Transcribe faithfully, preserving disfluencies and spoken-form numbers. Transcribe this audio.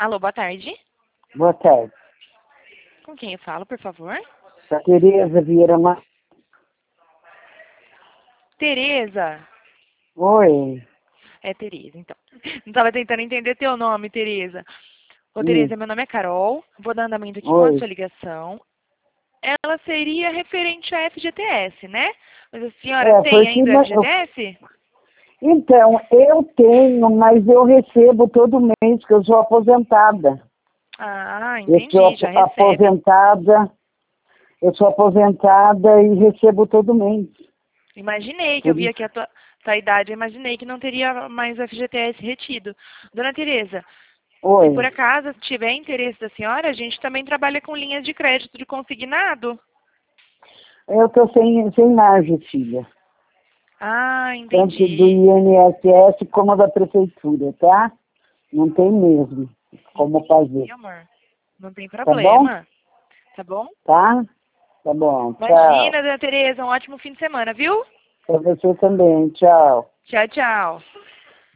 Alô, boa tarde. Boa tarde. Com quem eu falo, por favor? A Tereza Vieira Ma... Tereza. Oi. É Tereza, então. Não estava tentando entender teu nome, Tereza. Ô, Hum. Tereza, meu nome é Carol. Vou dar andamento aqui com a Oi. sua ligação. Ela seria referente à F G T S, né? Mas a senhora É, tem porque... ainda o na- F G T S? Então, eu tenho, mas eu recebo todo mês, que eu sou aposentada. Ah, Eu sou entendi, já ap- recebe. aposentada, eu sou aposentada e recebo todo mês. Imaginei que eu Por vi isso. aqui a tua, tua idade, eu imaginei que não teria mais o F G T S retido. Dona Tereza, se por Oi. acaso tiver interesse da senhora, a gente também trabalha com linhas de crédito de consignado. Eu estou sem, sem margem, filha. Ah, Tanto do entendi. I N S S como da prefeitura, tá? Não tem mesmo como Entendi, fazer. amor. Não tem Tá bom? problema. Tá bom? Tá? Tá bom. Tchau. Imagina, Dona Tereza, um ótimo fim de semana, viu? Pra você também. Tchau. Tchau, tchau.